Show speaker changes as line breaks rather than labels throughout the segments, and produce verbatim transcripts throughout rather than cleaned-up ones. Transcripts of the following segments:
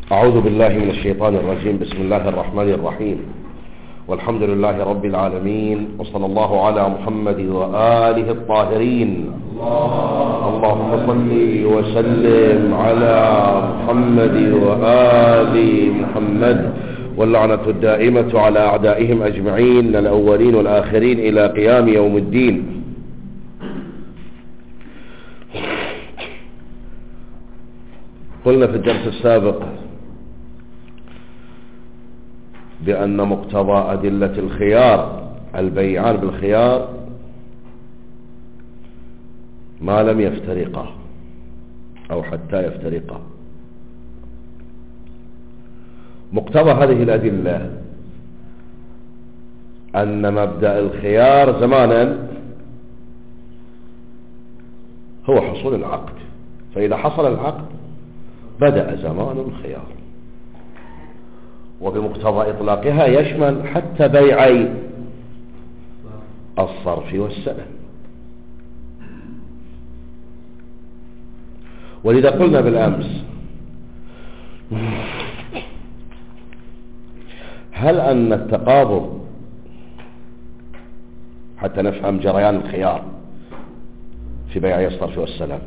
أعوذ بالله من الشيطان الرجيم. بسم الله الرحمن الرحيم، والحمد لله رب العالمين، وصلى الله على محمد وآله الطاهرين. اللهم صل وسلم على محمد وآل محمد، واللعنة الدائمة على أعدائهم أجمعين الأولين والآخرين إلى قيام يوم الدين. قلنا في الدرس السابق بأن مقتضى أدلة الخيار البيعان بالخيار ما لم يفترقا أو حتى يفترقا. مقتضى هذه الأدلة أن مبدأ الخيار زمانا هو حصول العقد، فإذا حصل العقد بدأ زمان الخيار، وبمقتضى إطلاقها يشمل حتى بيعي الصرف والسلم. ولذا قلنا بالأمس هل أن التقابض، حتى نفهم جريان الخيار في بيعي الصرف والسلم،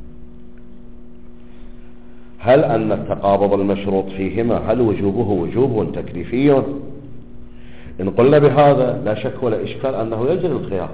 هل أن التقابض المشروط فيهما هل وجوبه وجوب تكليفي؟ إن قلنا بهذا لا شك ولا إشكال أنه يجري الخيار.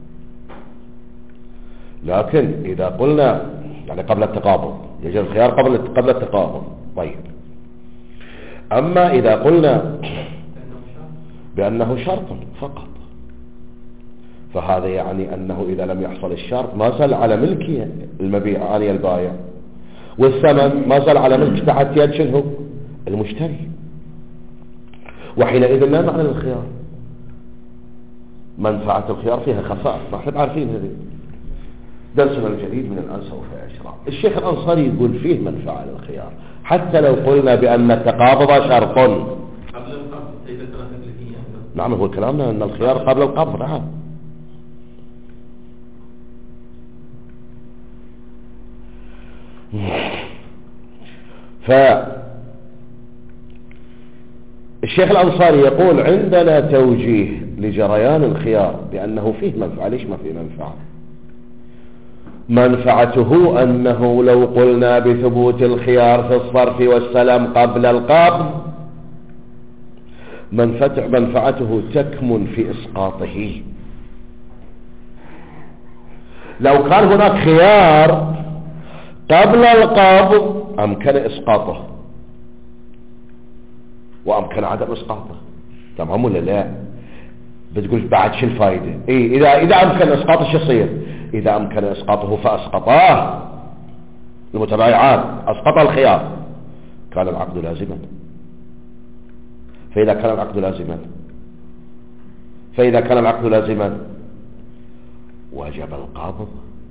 لكن إذا قلنا يعني قبل التقابض يجري الخيار قبل قبل التقابض، طيب. أما إذا قلنا بأنه شرط فقط، فهذا يعني أنه إذا لم يحصل الشرط ما زال على ملك المبيع عن البائع، والثمن ما زال على ملك تحت يد شنو؟ المشتري. وحينئذ لا معنى للخيار، منفعة الخيار فيها خفاء، ما احنا عارفين هذه. درسنا الجديد من الآن سوف يشرح. الشيخ الأنصاري يقول فيه منفعة للخيار حتى لو قلنا بأن التقابض شرط قبل القبض. نعم، هو كلامنا أن الخيار قبل القبض. نعم، فالشيخ الأنصاري يقول عندنا توجيه لجريان الخيار بأنه فيه منفعة. ليش ما فيه منفعة؟ منفعته أنه لو قلنا بثبوت الخيار في الصرف والسلم قبل القبض منفعته تكمن في إسقاطه. لو كان هناك خيار قبل القبض أمكن إسقاطه وأمكن عدم إسقاطه، تمام ولا لا؟ بتقول بعد شو الفائدة؟ إيه إذا إذا أمكن إسقاطه شو يصير؟ إذا أمكن إسقاطه فأسقطاه المتبايعان، أسقط الخيار، كان العقد لازما. فإذا كان العقد لازما فإذا كان العقد لازما وجب القبض،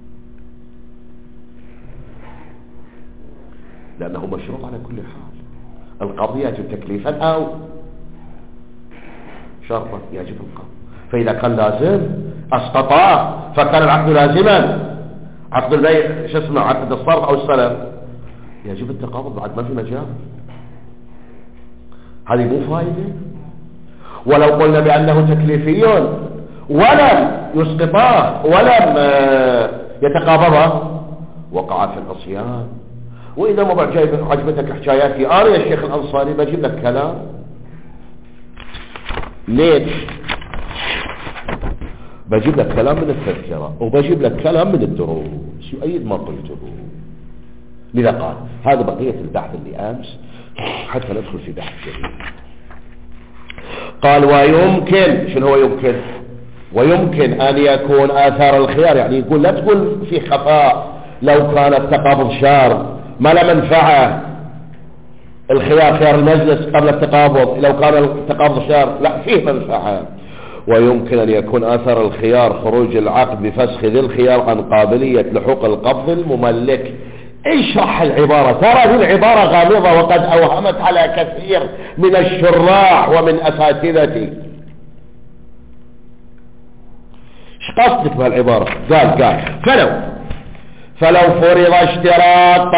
لأنه مشروط على كل حال. القضية تكليفا أو شرطا يجب القبض. فإذا كان لازم أسقطاه فكان العقد لازما، عقد البيع شو اسمه، عقد الصرف أو السلم، يجب التقابض بعد، ما في مجال. هذه مو فائدة. ولو قلنا بأنه تكليفي ولم يسقطاه ولم يتقابضه وقع في العصيان. وإذا ما بعد جايب عجبتك حكاياتي أنا يا الشيخ الأنصاري بجيب لك كلام. ليش؟ بجيب لك كلام من التذكرة وبجيب لك كلام من الدروس يؤيد ما قلته. لذا قال هذا بقية البحث اللي أمس حتى ندخل في بحث جديد. قال ويمكن، شنو هو يمكن؟ ويمكن أن يكون آثار الخيار، يعني يقول لا تقول في خفاء. لو كان التقابض شار ما لا منفعة، الخيار خيار المجلس قبل التقابض، لو كان التقابض شار لا فيه منفعة. ويمكن أن يكون آثار الخيار خروج العقد بفسخ ذي الخيار عن قابلية لحوق القبض المملك. اشرح العبارة، ترى هذه العبارة غامضة وقد أوهمت على كثير من الشراح ومن أساتذتي. ايش قصدك بهالعبارة؟ قال قال فلو فلو فرض اشتراط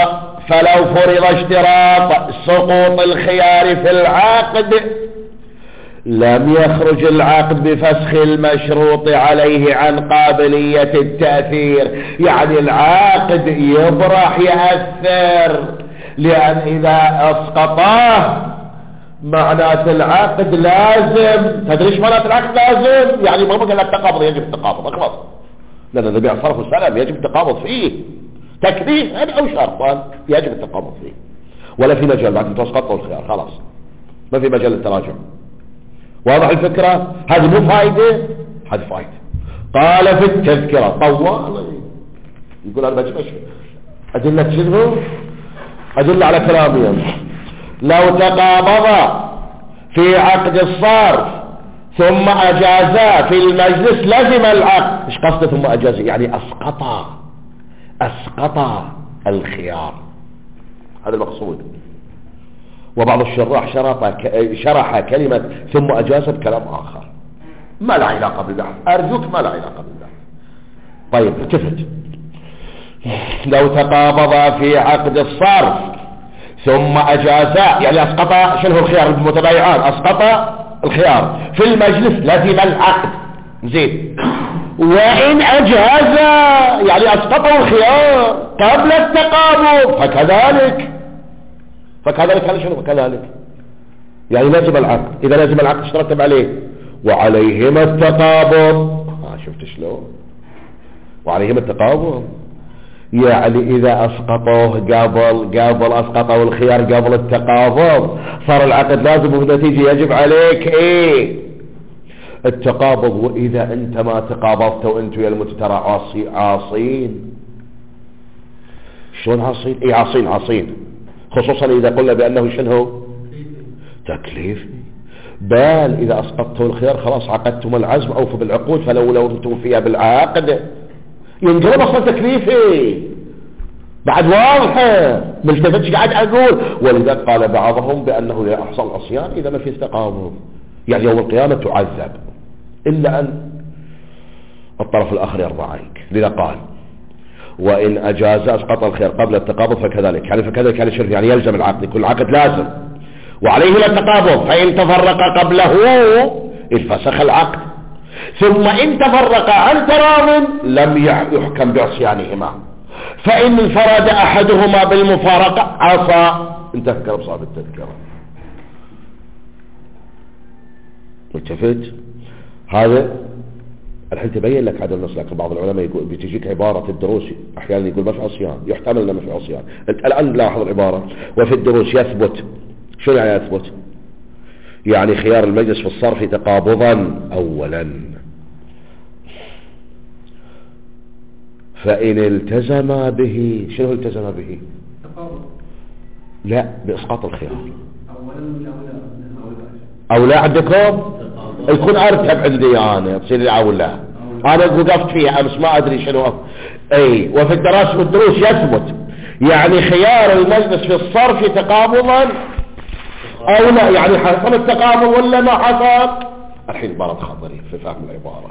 فلو فرض اشتراط سقوط الخيار في العقد لم يخرج العقد بفسخ المشروط عليه عن قابلية التأثير. يعني العقد يبرح يأثر، لأن إذا أسقطاه معنات العقد لازم. تدري ايش معنات العقد لازم؟ يعني ما بقى التقابض، يجب التقابض خلاص، لأن النبي عليه الصلاة والسلام يجب التقابض فيه تكليفا أو شرطا، يجب التقابض فيه، ولا في مجال بعد تسقطه الخيار، خلاص ما في مجال للتراجع. واضح الفكرة؟ هذه مو فائدة، هذه فائدة. قال في التذكرة طوال يقول أنا بجيب أدلة شنو؟ أدلة على كلامي. لو تقابض في عقد الصرف ثم أجازا في المجلس لزم العقد. ايش قصده ثم أجازا؟ يعني أسقط أسقط الخيار، هذا المقصود. وبعض الشراح شرح كلمة ثم أجازا بكلام آخر ما لا علاقة بالبحث، أرجوك ما لا علاقة بالبحث. طيب التفت. لو تقابض في عقد الصرف ثم أجازا يعني أسقط شنو الخيار المتبايعان، أسقط الخيار في المجلس لزم العقد. زين. وإن أجازا يعني أسقطوا الخيار قبل التقابض فكذلك فكذلك هذا شنو فكذلك يعني لازم العقد. إذا لازم العقد اشترطب عليه وعليهما التقابض. ها شفت شلون؟ وعليهما التقابض يعني إذا أسقطوه قبل قبل أسقطوا الخيار قبل التقابض صار العقد لازم وبنتيجة يجب عليك إيه التقابض. وإذا أنت ما تقابضت وأنتوا يا المتترى عاصي عاصين. شلون عاصين؟ إيه عاصين عاصين خصوصا إذا قلنا بأنه شنو تكليفي. بل إذا أسقطتوا الخيار خلاص عقدتم العزم أوفوا بالعقود، فلو لو أنتم فيها بالعقد ينقلب أصلا تكليفي بعد واضحة ملتفتش قاعد أقول. ولذا قال بعضهم بأنه يحصل عصيان إذا ما في تقابض، يعني يوم القيامة تعذب إلا أن الطرف الآخر يرضى عنك. لذا قال وإن أجاز أسقط الخيار قبل التقابض فكذلك يعني فكذلك يعني شرط يعني يلزم العقد، كل عقد لازم وعليه التقابض. فإن تفرق قبله انفسخ العقد، ثم إن تفرق عن تراض لم يحكم بعصيانهما. فإن انفرد أحدهما بالمفارقة عصى. انتهى كلام صاحب التذكرة. التفت. هذا الحين تبين لك هذا النص. لكن بعض العلماء يقول بتجيك عبارة الدروس أحيانا يقول ما في عصيان، يحتمل أنه ما في عصيان. الآن لاحظ العبارة وفي الدروس يثبت. شو يعني يثبت؟ يعني خيار المجلس في الصرف تقابضا أولا، فإن التزم به. شنو التزم به؟ تقابض. لا بإسقاط الخيار أولا. أو لا عندكم يكون أرتب عندي أنا تصير لي أو لا. أنا وقفت فيها أمس ما أدري شنو. أي وفي الدراسة والدروس يثبت يعني خيار المجلس في الصرف تقابضا أو لا، يعني حصل التقابض ولا ما حصل. الحين بارد خطري في فهم العبارة.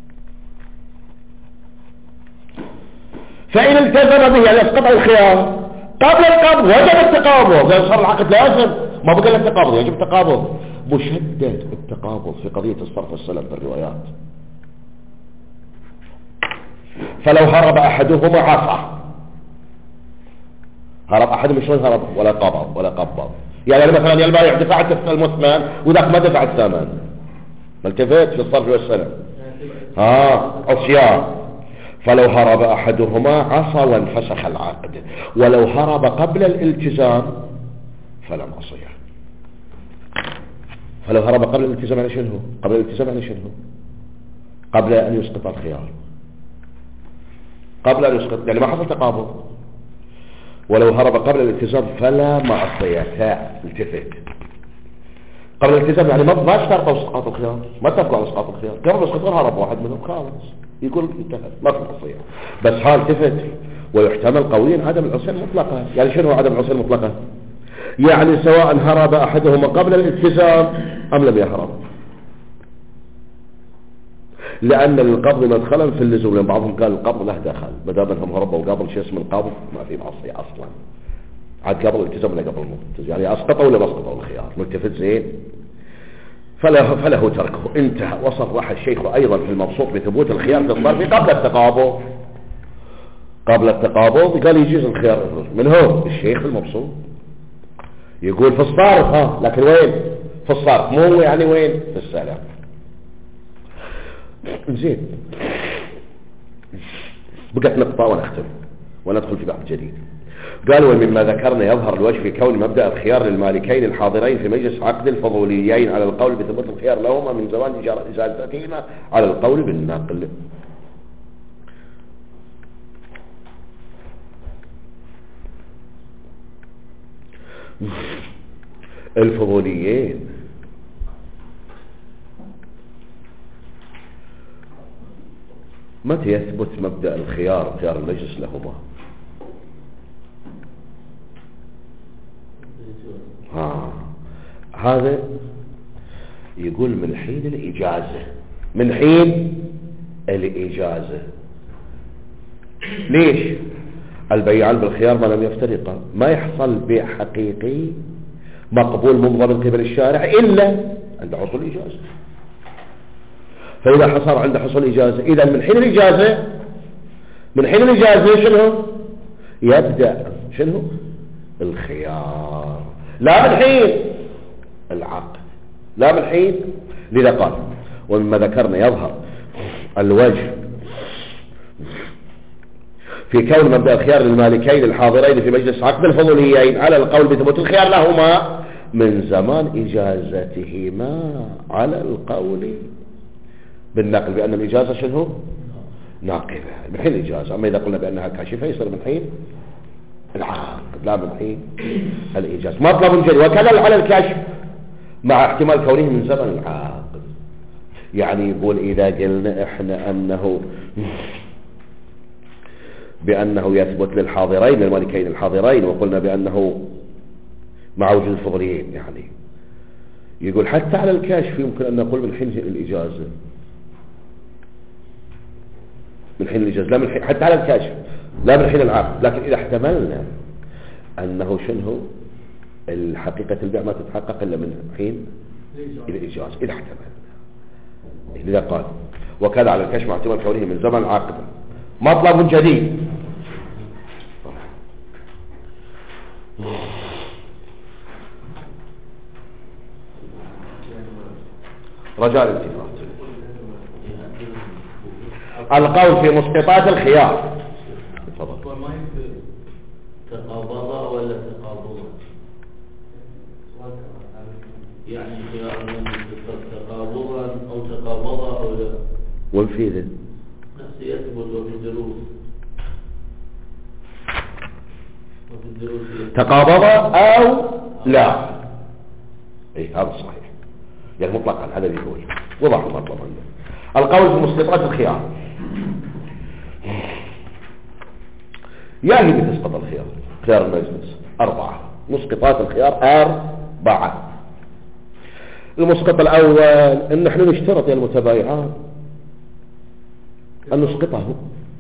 فإن التزم به يعني اسقط الخيار قبل القبض وجب التقابض، لأن صار العقد لازم ما بقى التقابض يجب التقابض. مشدد التقابض في قضية الصرف والسلم بالروايات. فلو هرب أحدهما عصى. هرب أحدهم شلون هرب؟ ولا قبض ولا قبض. يعني مثلا يا البائع دفعت المثمن وذاك ما دفع الثمن، ملتفت في الصرف والسلم ها عصيان. فلو هرب أحدهما عصى وانفسخ العقد، ولو هرب قبل الالتزام فلا معصية. فلو هرب قبل الالتزام يعني شنو؟ قبل الالتزام يعني شنو؟ قبل أن يسقط الخيار، قبل أن يسقط يعني ما حصل تقابض. ولو هرب قبل الالتزام فلا معصية. التفت. قبل الالتزام يعني ما ما اشترطوا اسقاط الخيار، ما اتفقوا على اسقاط الخيار، قبل اسقاط هرب واحد منهم خالص يقول انتهت ما في معصية. بس حال التفت. ويحتمل قويا عدم العصيان مطلقا. يعني شنو عدم العصيان مطلقا؟ يعني سواء هرب أحدهما قبل الالتزام أم لم يهرب، لأن القبض مدخلا في اللزوم. لأن بعضهم قال القبض له دخل ما دام انهم هربوا قبل شيء اسمه القبض ما في معصية أصلا. عاد قبل التزم ولا قبل الموت، يعني أسقطوا ولا ما أسقطوا الخيار، ملتفت زين، فله, فله تركه. انتهى. وصرح الشيخ أيضا في المبسوط بثبوت الخيار في الصرف قبل التقابض، قبل التقابض قال يجوز الخيار. من هو الشيخ في المبسوط يقول في الصرف، ها لكن وين في الصرف، مو يعني وين في السلام. زين، بقت نقطة ونختم وندخل في بحث جديد. قال ومما ذكرنا يظهر الوجه في كون مبدأ الخيار للمالكين الحاضرين في مجلس عقد الفضوليين على القول بثبوت الخيار لهما من زمان إجازتهما على القول بالنقل. الفضوليين متى يثبت مبدأ الخيار خيار المجلس لهما؟ ها هذا يقول من حين الإجازة، من حين الإجازة. ليش؟ البيعان بالخيار ما لم يفترقا، ما يحصل بيع حقيقي مقبول ممضى من قبل الشارع إلا عند حصول الإجازة. فإذا حصل عند حصول الإجازة، إذا من حين الإجازة، من حين الإجازة شنو يبدأ؟ شنو الخيار، لا من حين العقد، لا من حين. لذا قال ومما ذكرنا يظهر الوجه في كون مبدأ الخيار للمالكين الحاضرين في مجلس عقد الفضوليين على القول بثبوت الخيار لهما من زمان إجازتهما على القول بالنقل، بأن الإجازة شنو ناقبة من حين الإجازة. أما إذا قلنا بأنها كاشفة يصير من حين العقد لا من حين الإجازة. مطلب جديد وكذا على الكشف مع احتمال كونه من زمن العقد. يعني يقول إذا قلنا إحنا أنه بأنه يثبت للحاضرين للمالكين الحاضرين، وقلنا بأنه مع وجود الفضليين، يعني يقول حتى على الكشف يمكن أن نقول من حين الإجازة، من حين الإجازة لا من حين، حتى على الكشف لا من حين العقد. لكن إذا احتملنا أنه شنو الحقيقة البيع ما تتحقق إلا من حين الإجازة، إذا احتملنا. لذا قال وكذا على الكشف مع احتمال كونه من زمن العقد. مطلب جديد رجاء الالتفات. القول في مسقطات الخيار. تفضل.
تقابضا ولا تقابضا؟ يعني خيار تقابضا او تقابضا او لا؟
والفيذة
نفس يثبت وفي الدروس وفي الدروس
تقابضا او لا. اي هذا صحيح، يعني مطلقا هذا اللي يقول وضع المطلب عنده. القول في مسقطات الخيار يعني بتسقط الخيار خيار المجلس أربعة مسقطات الخيار أربعة. المسقط الأول أن نحن نشترط يا المتبايعان أن نسقطه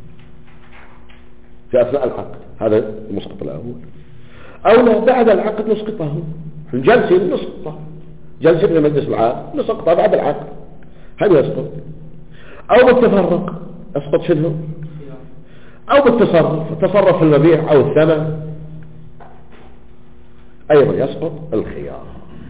في أثناء العقد، هذا المسقط الأول. أو لا بعد العقد نسقطه، جلسين نسقطه، جلسين في مجلس العقد نسقطه بعد العقد، هذا يسقط. أو بالتفرق يسقط شنو، أو بالتصرف، التصرف في المبيع أو الثمن أيضا يسقط الخيار.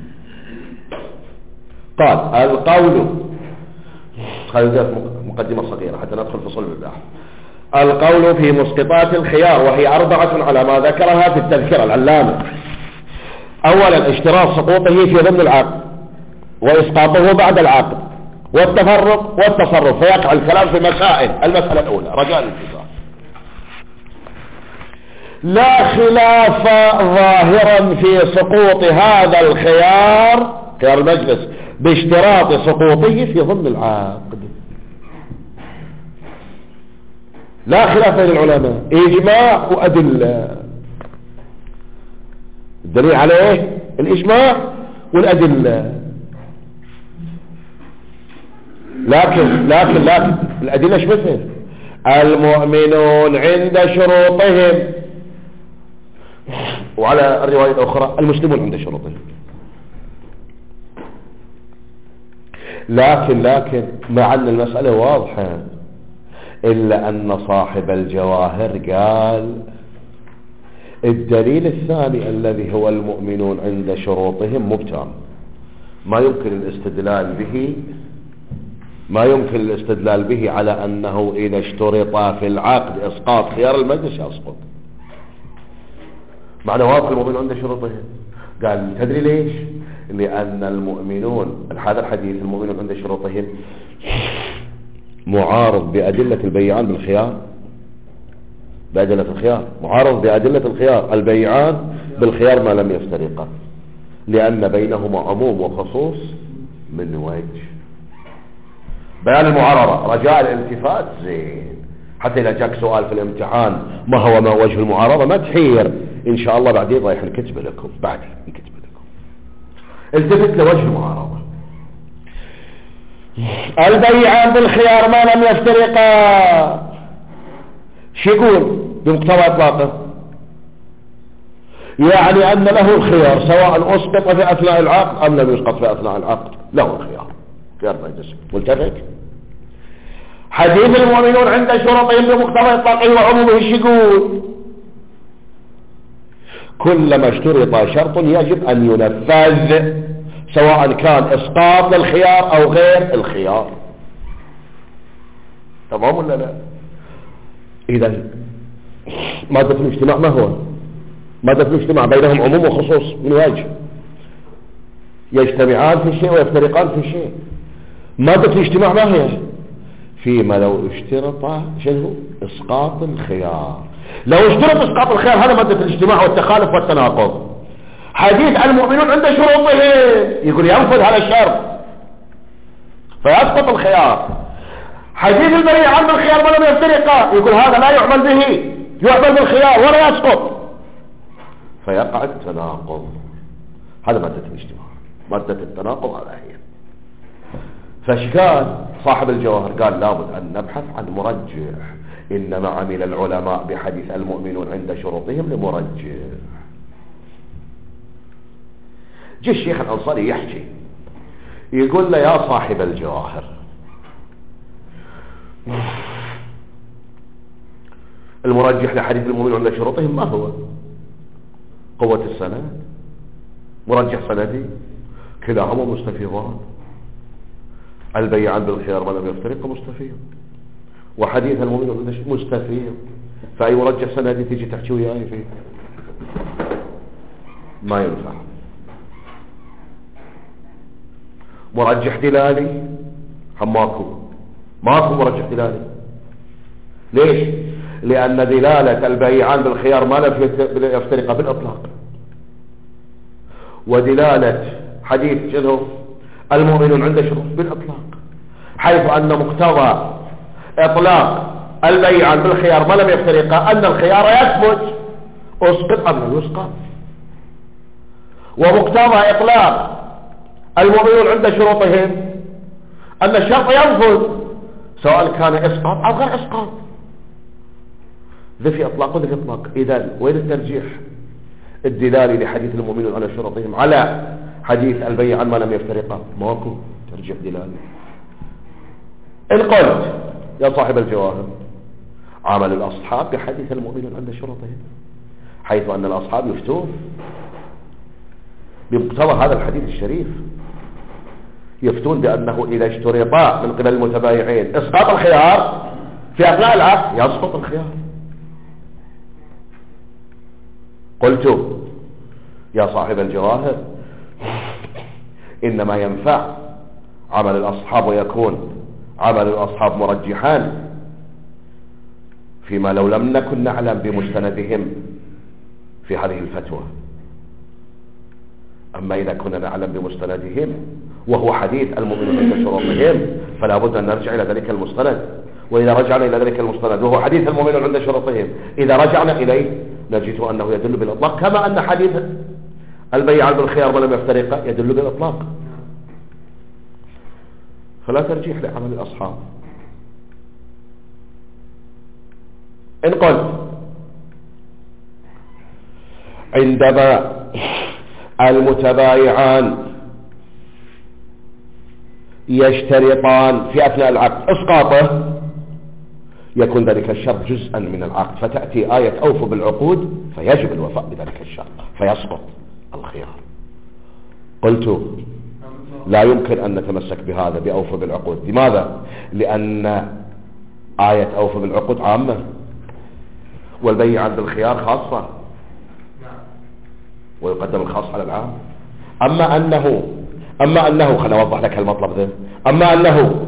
قال القول، خلينا مقدمة صغيرة حتى ندخل في صلب البحث. القول في مسقطات الخيار وهي أربعة على ما ذكرها في التذكرة العلامة. أولا اشتراط سقوطه في ضمن العقد وإسقاطه بعد العقد والتفرق والتصرف، فيقع الكلام في مسائل. المسألة الأولى رجاء الانتباه، لا خلاف ظاهرا في سقوط هذا الخيار خيار المجلس باشتراط سقوطه في ضمن العقد. لا خلاف بين العلماء، إجماع وأدلة. الدليل عليه الإجماع والأدلة. لكن لكن لكن الأدلة ايش مثل؟ المؤمنون عند شروطهم وعلى الرواية الأخرى المسلمون عند شروطهم. لكن لكن مع أن المسألة واضحة، إلا أن صاحب الجواهر قال الدليل الثاني الذي هو المؤمنون عند شروطهم مبتام، ما يمكن الاستدلال به ما يمكن الاستدلال به على أنه إذا اشترط في العقد إسقاط خيار المجلس يسقط. معنى واضح المؤمنون عند شروطهم. قال تدري ليش؟ لأن المؤمنون هذا الحديث المؤمنون عند شروطهم معارض بأدلة البيعان بالخيار، بأدلة الخيار معارض بأدلة الخيار البيعان بالخيار ما لم يفترقا، لأن بينهما عموم وخصوص من وجه. بيان المعارضة رجاء الالتفات زين، حتى إذا جاك سؤال في الامتحان ما هو ما وجه المعارضة ما تحير، إن شاء الله بعدين رايح نكتب لكم، بعدين نكتب لكم. التفت لوجه المعارضة. البيعان بالخيار ما لم يفترقا، شو يقول بمقتضى إطلاقه؟ يعني أن له الخيار سواء أسقط في أثناء العقد أم لم يسقط في أثناء العقد، له الخيار خيار مجلس. ملتفت. حديث المؤمنون عند شروطهم بمقتضى إطلاقه وعمومه شو يقول؟ كلما اشترط شرط يجب أن ينفذ سواء كان إسقاط للخيار أو غير الخيار. تمام ولا لا؟ إذا مادة الاجتماع ما هو؟ مادة الاجتماع بينهم عموم وخصوص من وجه، يجتمعان في شيء ويفترقان في شيء. مادة الاجتماع ما هي؟ فيما لو اشترط شنو؟ إسقاط الخيار. لو اشترط إسقاط الخيار هذا مادة الاجتماع والتخالف والتناقض. حديث المؤمنون عند شروطه يقول ينفذ هذا الشرط فيسقط الخيار. حديث البيعان بالخيار ما لم يفترقا يقول هذا لا يعمل به، يعمل بالخيار ولا يسقط، فيقع التناقض. هذا مادة الاجتماع. مادة التناقض هذا هي. فاشكال صاحب الجواهر قال لابد أن نبحث عن مرجح، إنما عمل العلماء بحديث المؤمنون عند شروطهم لمرجح. جاء الشيخ الأنصاري يحكي يقول له يا صاحب الجواهر المرجح لحديث المؤمنون عند شروطهم ما هو؟ قوة السند، مرجح سندي، كلاهما مستفيضان. البيعان بالخيار ما لم يفترق مستفيض، وحديث المؤمنون مستفيض، فأي مرجح سندي تيجي تحكي وياي فيه؟ ما ينفع. مرجح دلالي هم ماكو، ماكو مرجح دلالي. ليش؟ لأن دلالة البيعان بالخيار ما لم يفترق بالإطلاق، ودلالة حديث شنو المؤمنون عند شروط بالإطلاق، حيث أن مقتضى إطلاق البيعان بالخيار ما لم يفترق أن الخيار يثبت أسقط أم لم يسقط، ومقتضى إطلاق المؤمنون عند شروطهم أن الشرط ينفذ سواء كان إسقاط أو غير إسقاط. ذا في إطلاق وذا في إطلاق. إذن وين الترجيح الدلالي لحديث المؤمنون على شروطهم على حديث البيعان ما لم يفترقا؟ ماكو ترجيح دلالي. إن قلت يا صاحب الجواهر عمل الأصحاب بحديث المؤمنون عند شروطهم، حيث أن الأصحاب يفتون بمقتضى هذا الحديث الشريف، يفتون بأنه إذا اشترطا من قبل المتبايعين إسقاط الخيار في أثناء العقد يسقط الخيار. قلت يا صاحب الجواهر إنما ينفع عمل الأصحاب ويكون عمل الأصحاب مرجحان فيما لو لم نكن نعلم بمستندهم في هذه الفتوى. أما إذا كنا نعلم بمستندهم وهو حديث المؤمنون عند شروطهم فلا بد أن نرجع إلى ذلك المستند، وإذا رجعنا إلى ذلك المستند وهو حديث المؤمنون عند شروطهم إذا رجعنا إليه نجد أنه يدل بالإطلاق، كما أن حديث البيعان بالخيار ما لم يفترق يدل بالإطلاق. فلا ترجيح لعمل الأصحاب. إن قلت عندما المتبايعان يشترطان في أثناء العقد إسقاطه يكون ذلك الشرط جزءا من العقد، فتأتي آية أوفوا بالعقود فيجب الوفاء بذلك الشرط فيسقط الخيار. قلت لا يمكن أن نتمسك بهذا بأوفوا بالعقود. لماذا؟ لأن آية أوفوا بالعقود عامة والبيع عند الخيار خاصة ويقدم الخاص على العام. أما أنه أما أنه خلنا أوضح لك المطلب ذا. أما أنه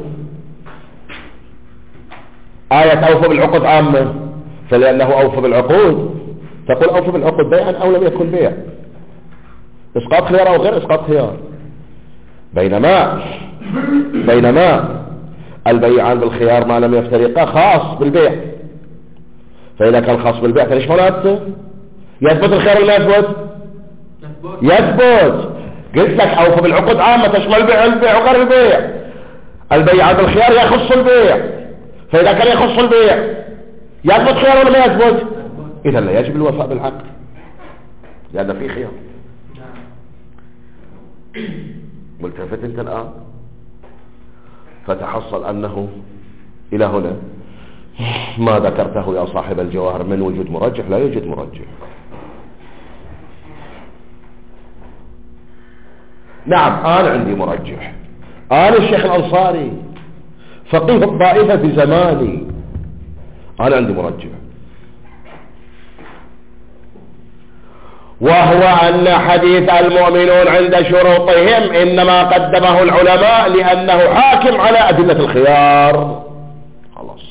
آية أوفوا بالعقود عامة فلأنه أوفوا بالعقود تقول أوفوا بالعقود بيعا أو لم يكن بيع، إسقاط خيار أو غير إسقاط خيار. بينما بينما البيعان بالخيار ما لم يفترقا خاص بالبيع، فإذا كان خاص بالبيع فليش معناته يثبت الخيار ولا يثبت؟ يثبت. قلت لك أوفوا بالعقود عامة تشمل البيع البيع وغير البيع. البيعان بالخيار يخص البيع، فإذا كان يخص البيع يثبت خيار ولا ما يثبت؟ إذا لا يجب الوفاء بالعقد لأن في خيار. ملتفت انت الآن؟ فتحصل أنه إلى هنا ما ذكرته يا صاحب الجواهر من وجود مرجح لا يوجد مرجح. نعم أنا عندي مرجح، أنا الشيخ الأنصاري فقيه الطائفة في زماني، أنا عندي مرجح، وهو أن حديث المؤمنون عند شروطهم إنما قدمه العلماء لأنه حاكم على أدلة الخيار. خلاص.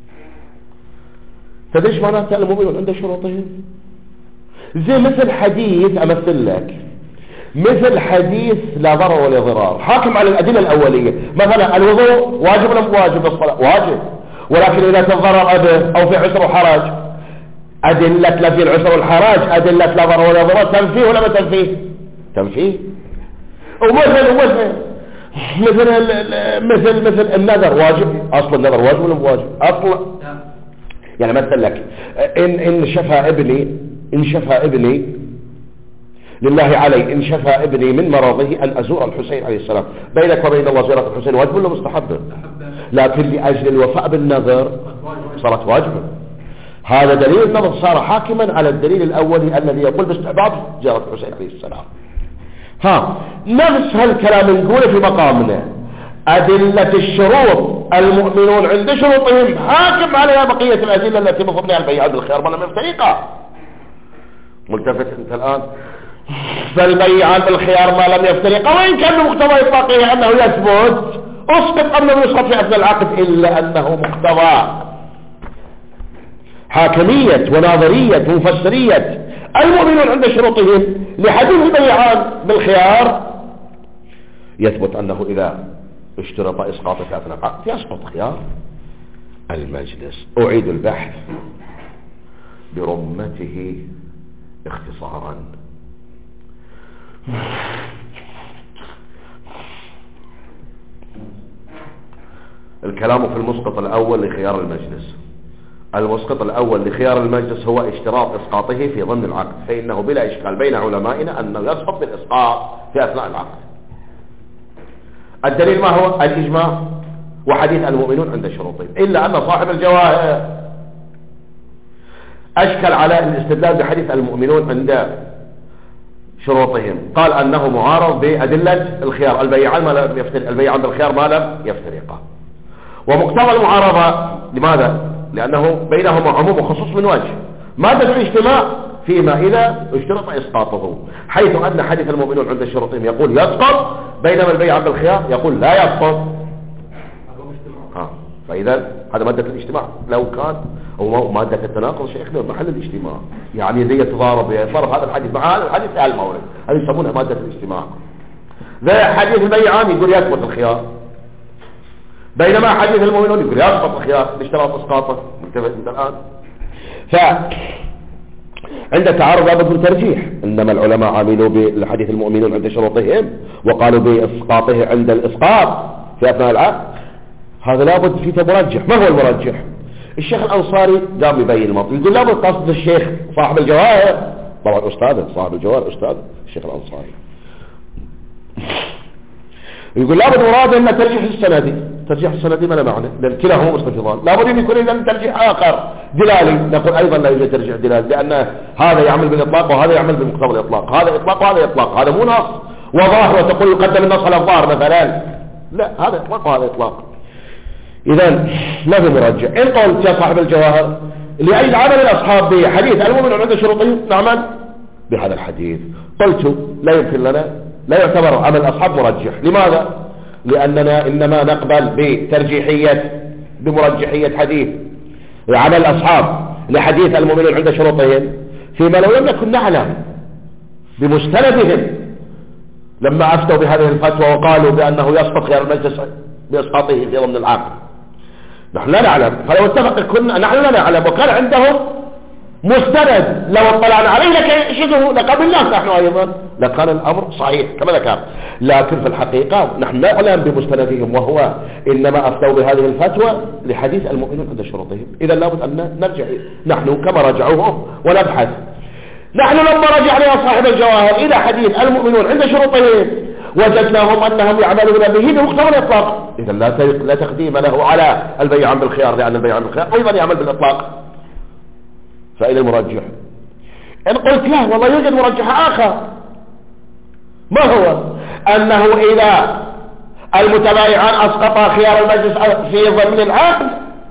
فديش معناته المؤمنون عند شروطهم؟ زي مثل حديث أمثل لك، مثل حديث لا ضرر ولا ضرار حاكم على الأدلة الأولية. مثلا الوضوء واجب ولا مو واجب؟ الصلاة واجب، ولكن إذا تضرر أبه أو في عسر وحرج أدلة لا في العسر والحرج أدلة لا ضرر ولا ضرار تنفيه ولا ما تنفيه؟ تنفيه. ومثل ومثل مثل مثل مثل النذر واجب، أصل النذر واجب ولا مو واجب؟ أصلا يعني مثل لك إن إن شفى ابني إن شفى ابني لله علي إن شفى ابني من مرضه أن أزور الحسين عليه السلام، بينك وبين الله زيارة الحسين واجب ولا مستحب؟ لكن لأجل الوفاء بالنذر صارت واجبة. هذا دليل النظر صار حاكما على الدليل الأولي الذي يقول باستحباب زيارة الحسين عليه السلام. ها نفس هالكلام نقوله في مقامنا، أدلة الشروط المؤمنون عند شروطهم حاكم عليها بقية الأدلة التي مفضلها البيع بالخيار ما لم يفترقا. ملتفت انت الآن؟ فالبيعان بالخيار ما لم يفترقا وإن كان مقتضى إطلاقه أنه يثبت أسقط أنه يسقط في أثناء العقد، إلا أنه مقتضى حاكمية وناظرية ومفسرية المؤمنون عند شروطهم لحديث البيعان بالخيار يثبت أنه إذا اشترط إسقاط في أثناء العقد يسقط خيار المجلس. أعيد البحث برمته اختصارا. الكلام في المسقط الأول لخيار المجلس. المسقط الأول لخيار المجلس هو اشتراط إسقاطه في ضمن العقد، فإنه بلا إشكال بين علمائنا أنه يسقط بالإسقاط في أثناء العقد. الدليل ما هو؟ الإجماع وحديث المؤمنون عند شروطهم، إلا أن صاحب الجواهر أشكل على الاستدلال بحديث المؤمنون عند شروطهم، قال أنه معارض بأدلة الخيار البيعان ما لم يفترق البيعان بالخيار ما لم يفترقا. ومقتضى المعارضة لماذا؟ لأنه بينهما عموم وخصوص من وجه مادة الاجتماع فيما إذا اشترط إسقاطه، حيث أن حديث المؤمنون عند شروطهم يقول يسقط بينما البيع بالخيار يقول لا يسقط. ها فإذا هذا مادة الاجتماع. لو كان أو مادة التناقض شيخنا محل الاجتماع، يعني ذي يتضارب يتضارب هذا الحديث مع هذا الحديث في المورد، هذه يسمونها مادة الاجتماع. ذي حديث البيعان يقول يثبت الخيار، بينما حديث المؤمنون يقول يسقط الخيار باشتراط اسقاطه. انتبه انت الآن. ف عند تعارض لابد من ترجيح، انما العلماء عملوا بحديث المؤمنون عند شروطهم وقالوا باسقاطه عند الاسقاط في اثناء العقد، هذا لابد فيه مرجح. ما هو المرجح؟ الشيخ الأنصاري قام يبين المطلب، يقول لابد قصد الشيخ صاحب الجواهر طبعا أستاذه صاحب الجواهر أستاذ الشيخ الأنصاري. يقول لابد مراد أن ترجيح السندي، ترجيح السندي ما له معنى لأن كلاهما مستفيضان، لابد أن يكون إذا ترجيح آخر دلالي، نقول أيضا لا يوجد ترجيح دلالي لأن هذا يعمل بالإطلاق وهذا يعمل بمقتضى الإطلاق، هذا إطلاق وهذا إطلاق، هذا مو نص وظاهر وتقول يقدم النص على الظاهر مثلا، لا هذا إطلاق وهذا إطلاق. إذا لا في مرجع. إن قلت يا صاحب الجواهر لأي عمل الأصحاب بحديث المؤمن عند شروطه نعمل بهذا الحديث، قلت لا يمكن لنا، لا يعتبر عمل الأصحاب مرجح. لماذا؟ لأننا إنما نقبل بترجيحية بمرجحية حديث عمل الأصحاب لحديث المؤمنين عند شروطهم فيما لو لم نكن نعلم بمستندهم لما أفتوا بهذه الفتوى وقالوا بأنه يسقط خيار المجلس بإسقاطه في ضمن العقد. نحن لا نعلم، فلو اتفق كنا نحن لا نعلم وكان عندهم مستند لو اطلعنا عليه لكشفه لقبلناه نحن أيضا لكان الأمر صحيح كما ذكر. لكن في الحقيقة نحن لا نعلم بمستندهم، وهو إنما أفتوا بهذه الفتوى لحديث المؤمنين عند شروطهم. إذا لابد أن نرجع نحن كما رجعوهم ونبحث. نحن لما رجعنا يا صاحب الجواهر إلى حديث المؤمنون عند شروطهم وجدناهم أنهم يعملون به بمقتضى الإطلاق، إذا لا لا تقديم له على البيع بالخيار لأن البيع بالخيار أيضا يعمل بالإطلاق. فإلى المرجح. إن قلت لا والله يوجد مرجح آخر، ما هو؟ أنه إذا المتبايعان أسقطا خيار المجلس في ضمن العقد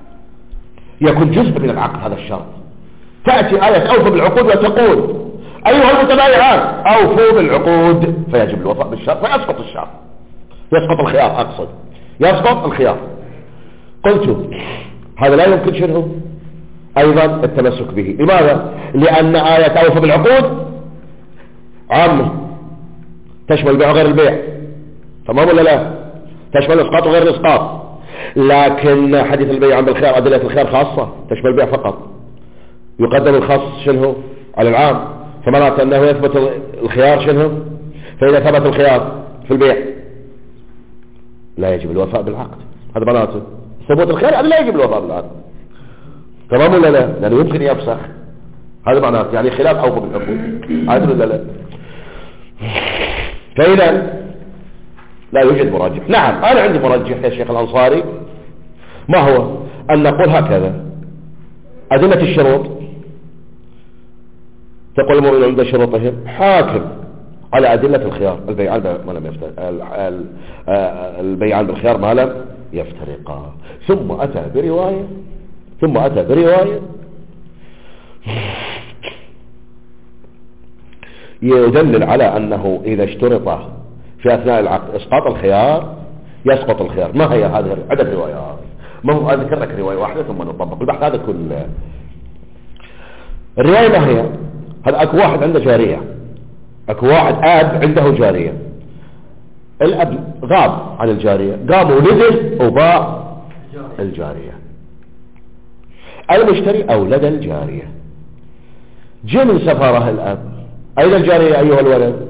يكون جزء من العقد هذا الشرط. تأتي آية أوفوا بالعقود وتقول أيها المتبايعان أوفوا بالعقود فيجب الوفاء بالشرط فيسقط الشرط، يسقط الخيار، أقصد يسقط الخيار. قلت هذا لا يمكن شنه أيضا التمسك به. لماذا؟ لأن آية أوفوا بالعقود عامة تشمل البيع وغير البيع، تمام ولا لا؟ تشمل الإسقاط وغير الإسقاط. لكن حديث البيع بالخيار أدلة الخيار خاصة تشمل البيع فقط، يقدم الخاص شنه على العام، فمعناته أنه يثبت الخيار شنه. فإذا ثبت الخيار في البيع لا يجب الوفاء بالعقد، هذا معناته ثبوت الخيار هذا لا يجب الوفاء بالعقد، تمام ولا لا؟ لأنه يمكن يفسخ، هذا معناته يعني خلاف أوفى بالعقود، عادل ولا لا؟ فإذا لا يوجد مرجح. نعم أنا عندي مرجح يا شيخ الأنصاري، ما هو؟ أن نقول هكذا: أدلة الشروط تقول المؤمن عند شروطهم حاكم على أدلة الخيار، البيعان ما لم يفترق، البيعان بالخيار ما لم يفترقا. ثم أتى برواية ثم أتى برواية يدلل على أنه إذا اشترط في أثناء العقد إسقاط الخيار يسقط الخيار. ما هي هذه؟ عدد روايات، ما هو أذكر لك رواية واحدة ثم نطبق البحث هذا كله. الرواية ما هي؟ هذا أكو واحد عنده جارية، أكو واحد آب عنده جارية، الأب غاب عن الجارية، قام ولده وباع الجارية، المشتري أولد الجارية، جاء من سفره الأب: أين الجارية أيها الولد؟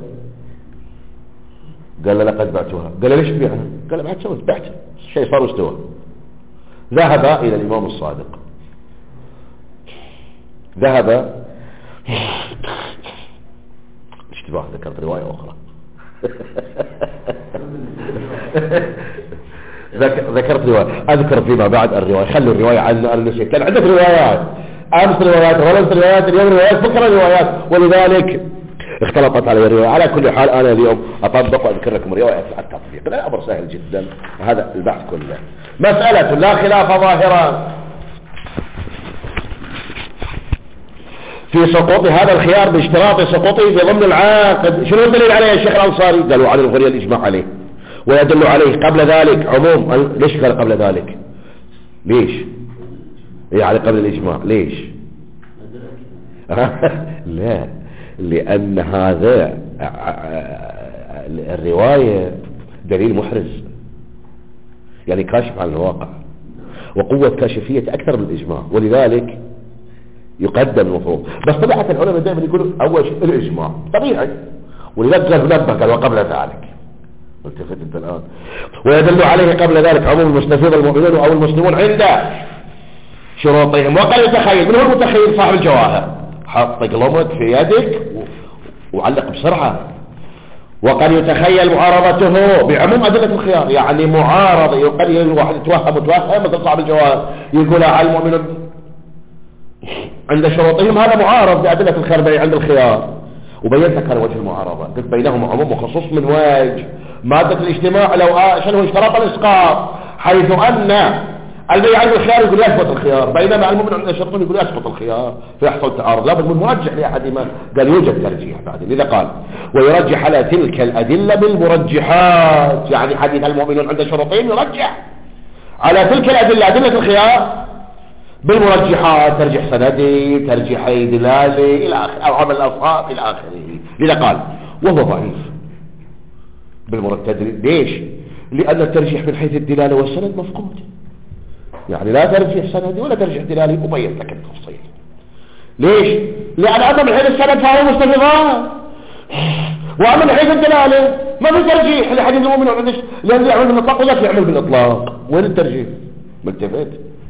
قال له: لقد بعتها. قال له: ليش تبيعها؟ قال له: بعد سويت بعت الشيء صار واستوى. ذهب إلى الإمام الصادق، ذهب اشتباه، ذكرت رواية أخرى ذكرت رواية، أذكر فيما بعد الرواية، خلوا الرواية عن النسيت، كان عندك روايات أمس روايات ولمس روايات اليوم روايات بكرة روايات، ولذلك اختلطت علي الرواية. على كل حال أنا اليوم أطبق وأذكر لكم رواية على التطبيق، لا أمر سهل جدا، هذا البحث كله مسألة لا خلاف ظاهرا في سقوط هذا الخيار باشتراط سقوطه في ضمن العقد. شنو الدليل عليه يا شيخ الأنصاري؟ قالوا على الغرية الإجماع عليه، ويدل عليه قبل ذلك عموم. ليش قال قبل ذلك؟ ليش يعني قبل الإجماع؟ ليش؟ لا، لأن هذا الرواية دليل محرز، يعني كاشف عن الواقع، وقوة كاشفية أكثر من الإجماع، ولذلك يقدم المفروض. بس طبيعة العلماء دائما يقولوا أول شيء الإجماع طبيعي، ولذلك قال نبه قال وقبل ذلك، التفت انت الآن. ويدل عليه قبل ذلك عموم المستفيض المؤمنون أو المسلمون عند شروطهم. وقال يتخيل، من هو المتخيل؟ صاحب الجواهر، حط قلمك في يدك وعلق بسرعة. وقد يتخيل معارضته بعموم أدلة الخيار، يعني معارضة قد الواحد يتوهم وتوهم مثل صاحب الجواب يقول على المؤمن عند شروطهم، هذا معارض بأدلة الخيار بي عند الخيار. وبينت لك على وجه المعارضة، قلت بينهم عموم وخصوص من وجه مادة الاجتماع لو شنو اشترط الإسقاط، حيث أن البيع عند الخيار يقول يثبت الخيار، بينما المؤمن عند الشرطين يقول يسقط الخيار، فيحصل تعارض. لابد من مرجح لأحدهما، قال يوجد ترجيح بعد، لذا قال ويرجح على تلك الأدلة بالمرجحات، يعني حديث المؤمن عند شرطين يرجح على تلك الأدلة أدلة الخيار بالمرجحات، ترجح سندي، ترجح دلالي إلى آخر، أو عمل الأصحاب إلى آخره. لذا قال وهو ضعيف بالمرتد. ليش؟ لأن الترجيح من حيث الدلالة والسند مفقود، يعني لا ترجح سندي ولا ترجح دلالي، وبين لك التفصيل. ليش؟ لأن أما من حيث السند فهو مستفيضان، وأما من حيث الدلالة ما في ترجيح لحديث المؤمن عندش، لأنه يعمل بالإطلاق ولا يعمل بالإطلاق. وين الترجيح؟ ملتفت.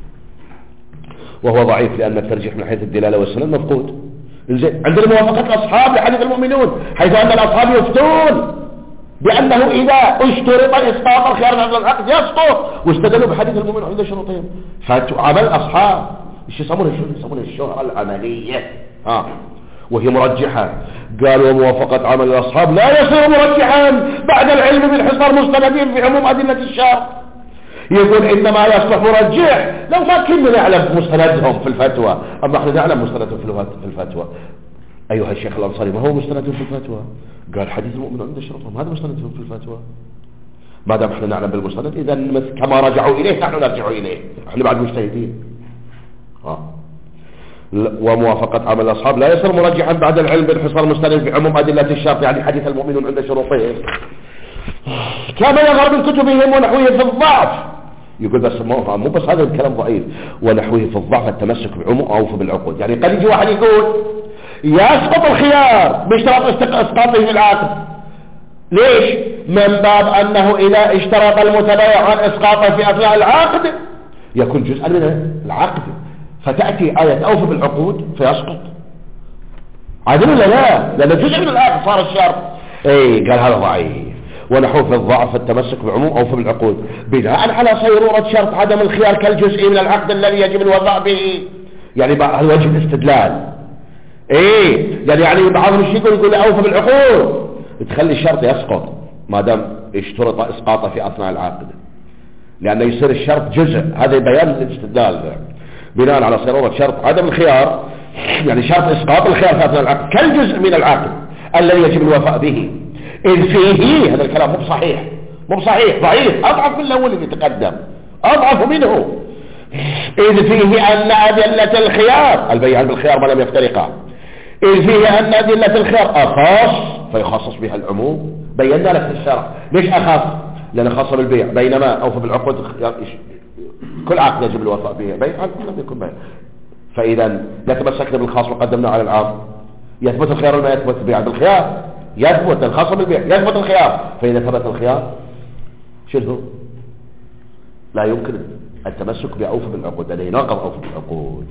وهو ضعيف لأن الترجيح من حيث الدلالة والسند مفقود. عندنا موافقة الأصحاب لحديث المؤمنون، حيث أن الأصحاب يفتون بأنه إذا اشترط إسقاط الخيار عند العقد يسقط، واستدلوا بحديث المؤمن عند شروطهم. فعمل الأصحاب ايش يسمونه يسمونه الشهرة العملية، ها وهي مرجحة. قالوا وموافقة عمل الأصحاب لا يصير مرجحا بعد العلم بالحصار مستندين في عموم أدلة الشرع. يقول إنما يصلح مرجح لو ما كنا نعلم مستندهم في الفتوى، أما احنا نعلم مستندهم في الفتوى. أيها الشيخ الأنصاري ما هو مستندهم في الفتوى؟ قال حديث المؤمن عند شرطهم هذا مستندهم في الفتوى. ما دام احنا نعلم بالمستند إذا كما رجعوا إليه نحن نرجع إليه، احنا بعد مجتهدين. ها وموافقة عمل الأصحاب لا يصير مرجحا بعد العلم بالحصار المستند في عموم أدلة الشرط، يعني حديث المؤمن عند شروطهم كما يظهر من كتبهم ونحوه في الضعف. يقول بس مو مو بس هذا الكلام ضعيف، ونحوه في الضعف التمسك بعموم أو بالعقود. يعني قد يجي واحد يقول يسقط الخيار باشتراط اسقاطه في العقد. ليش؟ من باب أنه إذا اشترط المتبايع عن اسقاطه في أثناء العقد يكون جزءا من العقد، فتأتي آية أوفى بالعقود فيسقط. عادل ولا لا؟ لأنه جزء من العقد صار الشرط. اي قال هذا ضعيف. ونحو في الضعف التمسك بعموم أوفى بالعقود بناء على صيرورة شرط عدم الخيار كالجزء من العقد الذي يجب الوفاء به. يعني هذا وجه الاستدلال. ايه يعني يعني بعضهم الشيء يقول اوفى بالعقود تخلي الشرط يسقط ما دام اشترط اسقاطه في اثناء العقد، لانه يصير الشرط جزء. هذا بيان الاستدلال بناء على صيرورة شرط عدم الخيار، يعني شرط اسقاط الخيار في اثناء العقد كالجزء من العقد الذي يجب الوفاء به، إذ فيه هذا الكلام مو صحيح، مو صحيح، ضعيف، اضعف من الاول اللي تقدم، اضعف منه. إذ فيه أن أدلة الخيار البيع بالخيار ما لم يفترقا، إذ فيه أن أدلة الخيار أخص فيخصص بها العموم. بينا لك في الشرع ليش أخص؟ لأن خاصة بالبيع، بينما أوفى بالعقود كل عقد يجب الوفاء به، بيع لم يكن بيع. فإذا نتمسكنا بالخاص وقدمنا على العام. يثبت الخيار ولا يثبت البيع بالخيار؟ يثبت الخاص بالبيع، يثبت الخيار. فإذا ثبت الخيار شنو؟ لا يمكن التمسك بأوفى بالعقود، لأنه يناقض أوفى بالعقود.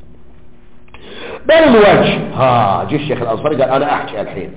بل الوجه، ها جي الشيخ الأنصاري قال أنا أحكي الحين.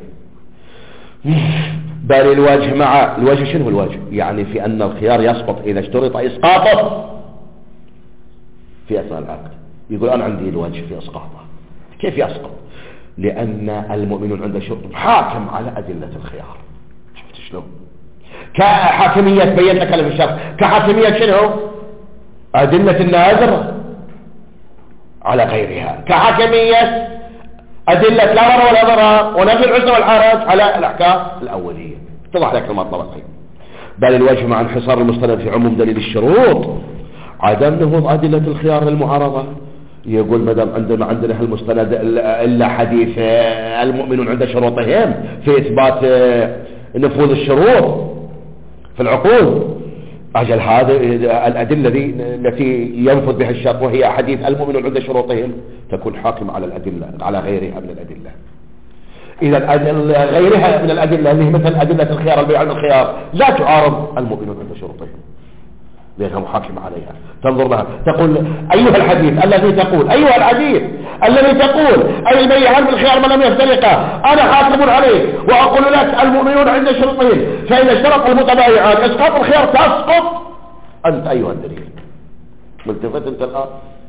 بل الوجه مع الوجه، شنو الوجه؟ يعني في أن الخيار يسقط إذا اشترط إسقاطه في أثناء العقد. يقول أنا عندي الوجه في إسقاطه. كيف يسقط؟ لأن المؤمنون عنده شرط حاكم على أدلة الخيار. شفت شلون؟ كحاكمية بيّن لك في الشرط، كحاكمية شنو؟ أدلة الناظر على غيرها، كحاكمية أدلة لا ضرر ولا ضرر ونفي العسر والحرج على الأحكام الأولية. اتضح لك المطلب الحين. بل الوجه مع انحصار المستند في عموم دليل الشروط عدم نهوض أدلة الخيار المعارضة. يقول مدام عندنا عندنا هالمستند إلا حديث المؤمنون عند شروطهم في إثبات نفوذ الشروط في العقود، أجل هذا الأدلة التي ينفذ بها الشرط وهي حديث المؤمنون عند شروطهم تكون حاكم على الأدلة على غيرها من الأدلة. إذا غيرها من الأدلة اللي هي مثل أدلة الخيار البيع عند الخيار لا تعارض المؤمنون عند شروطهم. لأنها محاكمة عليها، تنظر لها تقول أيها الحديث الذي تقول أيها الحديث الذي تقول أي البيعان بالخيار ما لم يفترقا أنا حاكم عليه وأقول لك المؤمنون عند شرطهم فإن اشترط المتبايعان إسقاط الخيار تسقط أنت أيها الدليل. ملتفت أنت الآن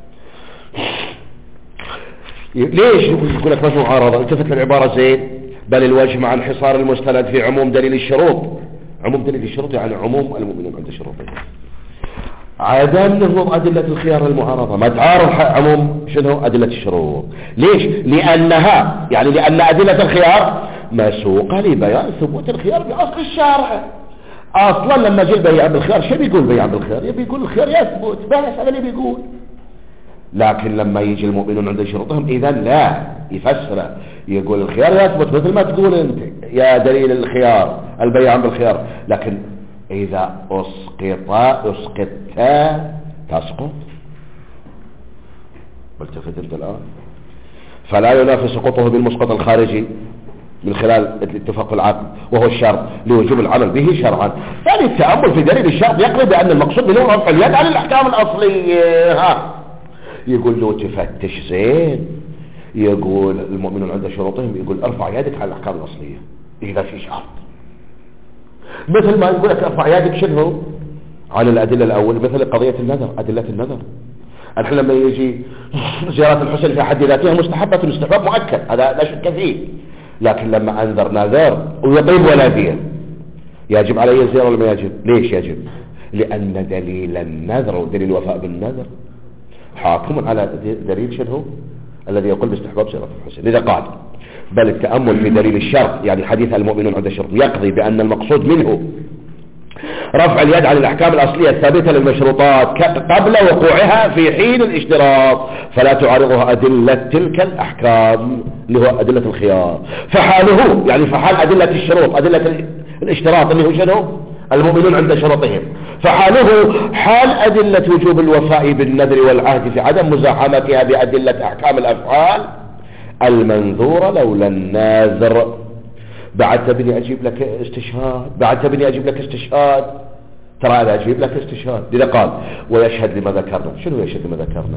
ليش يقول لك مش معارضة؟ التفت للعبارة زين بل الوجه مع انحصار المستند في عموم دليل الشروط. عموم دليل الشروط يعني عموم المؤمنون عند شروطهم، عدم نظر أدلة الخيار المعارضة ما تعارض عموم شنو أدلة الشروط. ليش؟ لأنها يعني لأن أدلة الخيار مسوقة لبيان ثبوت الخيار بأصل الشارع. أصلا لما جاء البيع بالخيار شو بيقول بيع بالخيار؟ يبي يقول الخيار يثبت بس هذا اللي بيقول. لكن لما يجي المؤمنون عند شروطهم إذا لا يفسره يقول الخيار يثبت مثل ما تقول أنت يا دليل الخيار البيع بالخيار، لكن إذا أسقط أسقطتا تسقط. ملتفت أنت الآن؟ فلا ينافي سقوطه بالمسقط الخارجي من خلال الاتفاق العقد وهو الشرط لوجوب العمل به شرعا. ثاني التأمل في دليل الشرط يقضي بأن المقصود منه رفع اليد عن الأحكام الأصلية. ها يقول له تفتش زين، يقول المؤمنون عند شروطهم يقول ارفع يدك على الأحكام الأصلية إذا في شرط، مثل ما يقول لك ارفع يدك شنو على الأدلة الأول مثل قضية النذر أدلة النذر. الحين لما يجي زيارة الحسن في حد ذاتها مستحبة الاستحباب مؤكد هذا لا شك فيه، لكن لما أنذر نذر ويطيب ولا دين يجب عليه الزيارة ولا ما يجب؟ ليش يجب؟ لأن دليل النذر ودليل الوفاء بالنذر حاكم على دليل شنو الذي يقول باستحباب زيارة الحسن. لذا قال بل التأمل في دليل الشرط يعني حديث المؤمنون عند الشرط يقضي بأن المقصود منه رفع اليد عن الأحكام الأصلية الثابتة للمشروطات قبل وقوعها في حين الاشتراط فلا تعارضها أدلة تلك الأحكام اللي هو أدلة الخيار. فحاله يعني فحال أدلة الشروط أدلة الاشتراط اللي هو شنو المؤمنون عند شروطهم، فحاله حال أدلة وجوب الوفاء بالنذر والعهد في عدم مزاحمتها بأدلة أحكام الأفعال المنذورة لولا الناذر. بعد تبني أجيب لك استشهاد بعد تبني أجيب لك استشهاد ترى أنا أجيب لك استشهاد. لذا قال ويشهد لما ذكرنا. شنو يشهد لما ذكرنا؟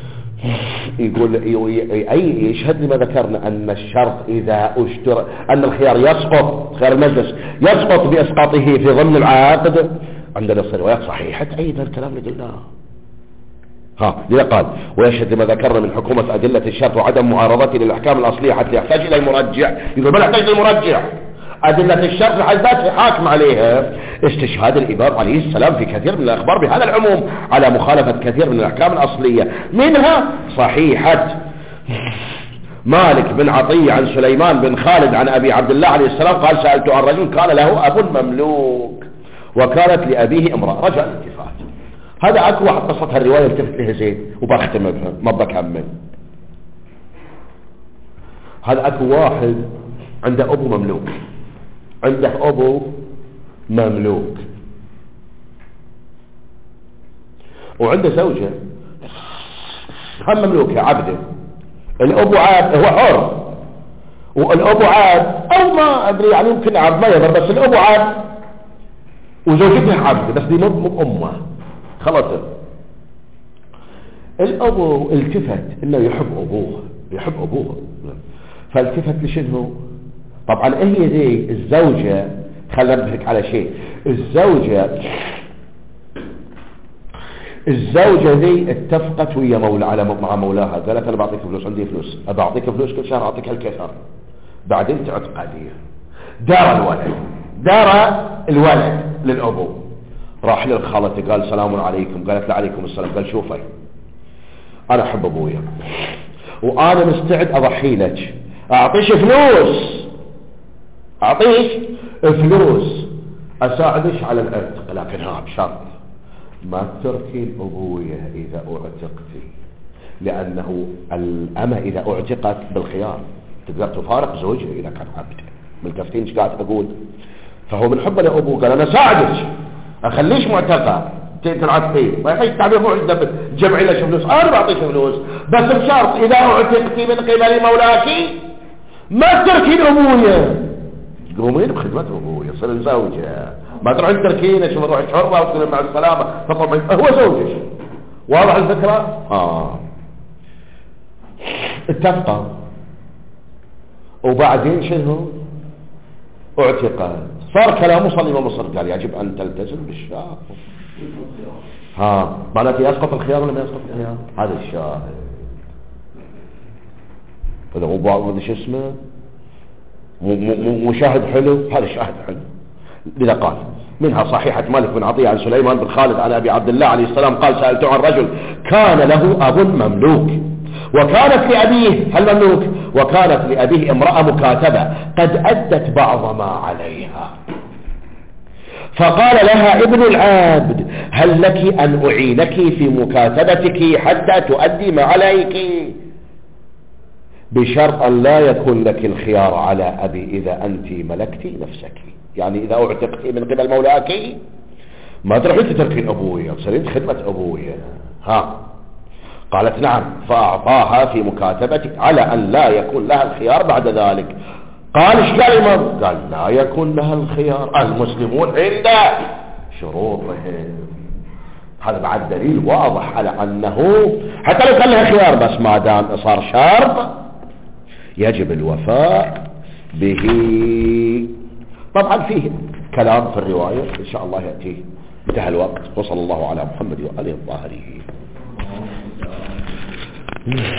يقول أي يشهد لما ذكرنا أن الشرط إذا اشترى أن الخيار يسقط خيار المجلس يسقط بإسقاطه في ضمن العقد عندنا الروايات صحيحة أيضا الكلام اللي قلناه. ها لذا قال ويشهد لما ذكرنا من حكومة أدلة الشرط وعدم معارضته للأحكام الأصلية حتى يحتاج إلى المرجع. يقول ما يحتاج للمرجع أدلة الشرط لحد ذاته حاكم عليها استشهاد الإمام عليه السلام في كثير من الأخبار بهذا العموم على مخالفة كثير من الأحكام الأصلية منها صحيحة مالك بن عطية عن سليمان بن خالد عن أبي عبد الله عليه السلام قال سألت عن رجل كان له أب مملوك وكانت لأبيه امرأة رجع الالتفات. هذا أكو واحد قصتها الرواية التفت لها زين وبختم بها ما بكمل. هذا أكو واحد عنده أبو مملوك عنده أبو مملوك وعنده زوجة هم مملوكة عبده. الأبو عاد هو حر والأبو عاد أو ما أدري يعني يمكن عبد ما يضر بس الأبو عاد وزوجتها عبده بس دي مو أمه خلاص. الأبو التفت إنه يحب أبوه يحب أبوه فالتفت لشنو طبعا هي دي الزوجة. خلنا نبهك على شيء الزوجة الزوجة دي اتفقت ويا مولى على مع مولاها قالت أنا بعطيك فلوس عندي فلوس أبعطيك فلوس كل شهر أعطيك هالكثر بعدين تعتق عليه. دار الولد دار الولد للأبو راح للخالة قال سلام عليكم قالت له عليكم السلام قال شوفي أنا أحب أبويا وأنا مستعد أضحي لك أعطيش فلوس أعطيش فلوس أساعدش على العتق لكن ها بشرط ما تركين أبويا إذا أعتقتي لأنه الأمة إذا أعتقت بالخيار تقدر تفارق زوجها إذا كان عبد. ملتفتين ايش قاعد أقول؟ فهو من حبه لأبوه قال أنا ساعدش أخليش معتقة تلعبين ما يحيش تعبير معجزة جمعي لك فلوس أنا بعطيش فلوس بس بشرط إذا أعتقتي من قبل مولاك ما تركين أبويا قومين بخدمة أبويا صار الزوجة ما تروح تركينه شوف نروح الشرطة وتقول مع السلامة تطلع هو زوجك. واضح الفكرة؟ آه اتفقوا وبعدين شنو اعتقد صار كلامه صلى الله عليه وسلم قال يجب ان تلتزم بالشاهد. ها معناته يسقط الخيار ولا ما يسقط الخيار؟ هذا الشاهد. هذا مو بعض شو اسمه مو شاهد حلو، هذا شاهد حلو. لذا قال منها صحيحة مالك بن عطية عن سليمان بن خالد عن أبي عبد الله عليه السلام قال سألته عن رجل كان له أب مملوك وكانت لأبيه المملوك وكانت لأبيه امرأة مكاتبة قد أدت بعض ما عليها، فقال لها ابن العبد هل لك أن أعينك في مكاتبتك حتى تؤدي ما عليك بشرط أن لا يكون لك الخيار على أبي إذا أنت ملكت نفسك، يعني إذا أعتقت من قبل مولاك ما تروحي تتركين أبويا تصيرين خدمة أبويا. ها قالت نعم، فأعطاها في مكاتبتك على أن لا يكون لها الخيار بعد ذلك. قال ايش قال الإمام؟ قال لا يكون لها الخيار، المسلمون عند شروطهم. هذا بعد دليل واضح على أنه حتى لو كان لها خيار بس ما دام صار شرط يجب الوفاء به. طبعا فيه كلام في الرواية إن شاء الله يأتيه. انتهى الوقت وصلى الله على محمد وآله الطاهرين.